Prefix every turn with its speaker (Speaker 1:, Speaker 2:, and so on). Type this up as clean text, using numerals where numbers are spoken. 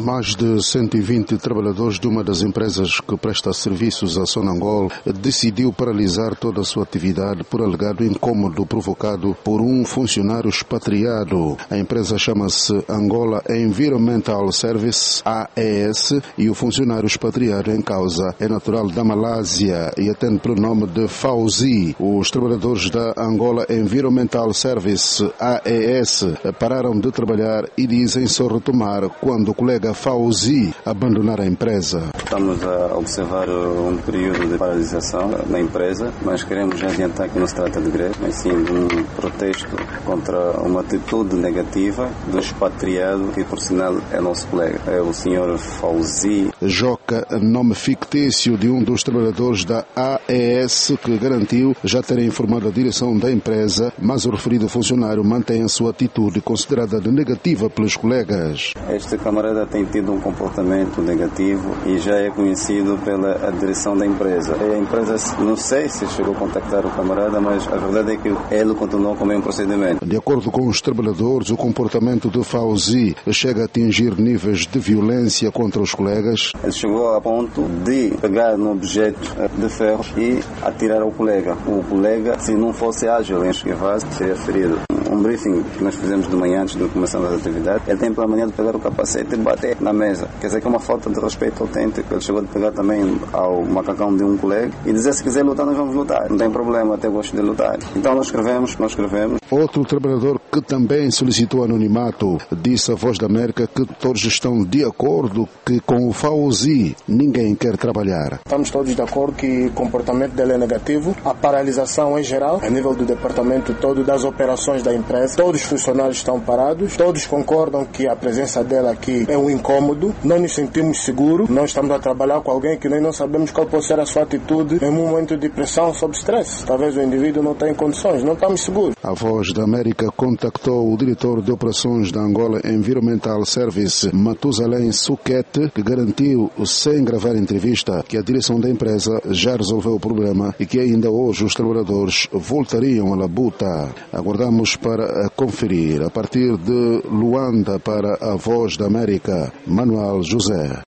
Speaker 1: Mais de 120 trabalhadores de uma das empresas que presta serviços a Sonangol decidiu paralisar toda a sua atividade por alegado incômodo provocado por um funcionário expatriado. A empresa chama-se Angola Environmental Service, AES, e o funcionário expatriado em causa é natural da Malásia e atende pelo nome de Fauzi. Os trabalhadores da Angola Environmental Service, AES, pararam de trabalhar e dizem só retomar quando o colega Fauzi abandonar a empresa.
Speaker 2: Estamos a observar um período de paralisação na empresa, mas queremos já adiantar que não se trata de greve, mas sim de um protesto contra uma atitude negativa do expatriado, que por sinal é nosso colega, é o senhor Fauzi.
Speaker 1: Joca, nome fictício de um dos trabalhadores da AES, que garantiu já terem informado a direção da empresa, mas o referido funcionário mantém a sua atitude considerada de negativa pelos colegas.
Speaker 2: Este camarada tem tido um comportamento negativo e já é conhecido pela direção da empresa. A empresa, não sei se chegou a contactar o camarada, mas a verdade é que ele continuou com o mesmo procedimento.
Speaker 1: De acordo com os trabalhadores, o comportamento de Fauzi chega a atingir níveis de violência contra os colegas.
Speaker 2: Ele chegou a ponto de pegar no objeto de ferro e atirar ao colega. O colega, se não fosse ágil em esquivar, seria ferido. Um briefing que nós fizemos de manhã antes de começar as atividades, ele tem pela manhã de pegar o capacete e bater na mesa. Quer dizer que é uma falta de respeito autêntico. Ele chegou de pegar também ao macacão de um colega e dizer: se quiser lutar, nós vamos lutar. Não tem problema, até gosto de lutar. Então nós escrevemos.
Speaker 1: Outro trabalhador que também solicitou anonimato disse à Voz da América que todos estão de acordo que com o Fauzi ninguém quer trabalhar.
Speaker 3: Estamos todos de acordo que o comportamento dele é negativo. A paralisação em geral, a nível do departamento todo, das operações da empresa, todos os funcionários estão parados, todos concordam que a presença dele aqui é um incômodo, não nos sentimos seguros, nós estamos a trabalhar com alguém que nós não sabemos qual pode ser a sua atitude em um momento de pressão sob stress. Talvez o indivíduo não tenha condições, não estamos seguros.
Speaker 1: A Voz da América contactou o diretor de operações da Angola Environmental Service, Matusalém Suquete, que garantiu, sem gravar entrevista, que a direção da empresa já resolveu o problema e que ainda hoje os trabalhadores voltariam à labuta. Aguardamos para conferir. A partir de Luanda, para a Voz da América, Manuel José.